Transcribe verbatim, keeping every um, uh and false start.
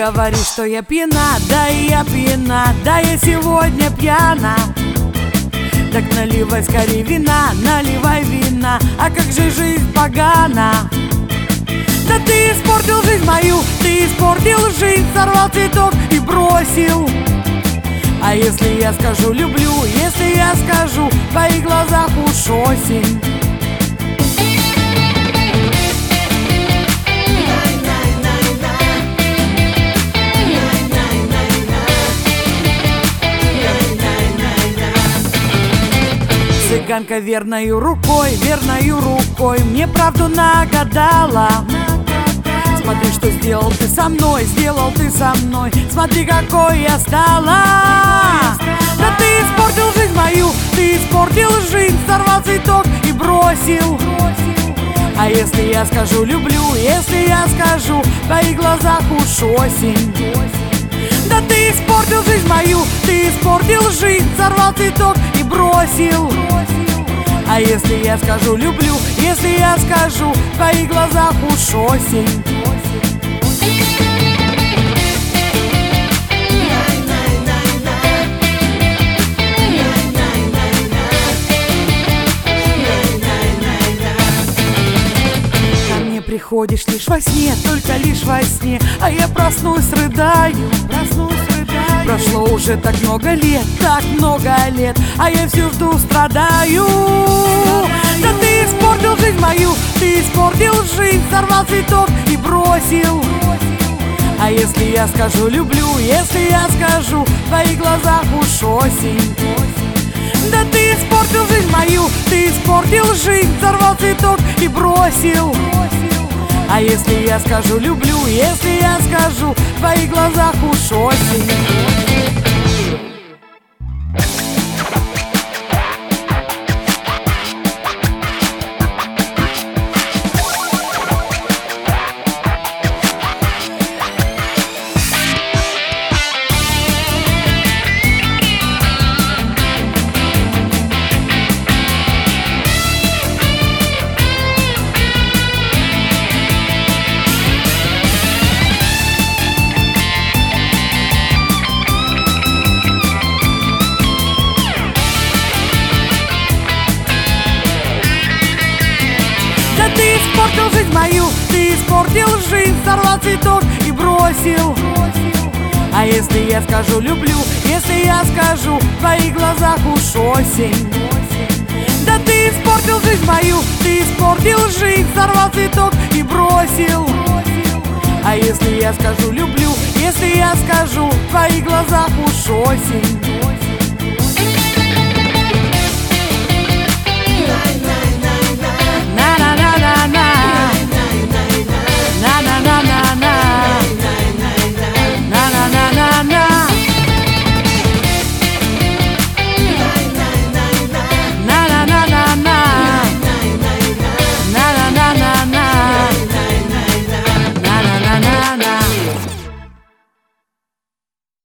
говоришь, что я пьяна, да и я пьяна, да я сегодня пьяна. Так наливай скорее вина, наливай вина, а как же жизнь погана. Да ты испортил жизнь мою, ты испортил жизнь, сорвал цветок и бросил. А если я скажу люблю, если я скажу, в твоих глазах уж осень. Цыганка верною рукой, верною рукой мне правду нагадала. Смотри, что сделал ты со мной, сделал ты со мной, смотри, какой я стала. Да ты испортил жизнь мою, ты испортил жизнь, сорвал цветок и бросил. А если я скажу люблю, если я скажу, в твоих глазах уж осень. Да ты испортил жизнь мою, ты испортил жизнь, сорвал цветок и бросил. А если я скажу люблю, если я скажу, в твоих глазах уж осень. Ко мне приходишь лишь во сне, только лишь во сне, а я проснусь, рыдаю, проснусь, рыдаю. Прошло уже так много лет, так много лет, а я все жду, страдаю. Да ты испортил жизнь мою, ты испортил жизнь, сорвал цветок и бросил. А если я скажу люблю, если я скажу, в твоих глазах уж осень. Да ты испортил жизнь мою, ты испортил жизнь, сорвал цветок и бросил. А если я скажу люблю, если я скажу, в твоих глазах уж осень. Ты испортил жизнь мою, ты испортил жизнь, сорвал цветок и бросил. А если я скажу люблю, если я скажу, в твоих глазах уж осень. Да ты испортил жизнь мою, ты испортил жизнь, сорвал цветок и бросил. А если я скажу люблю, если я скажу, в твоих глазах уж осень.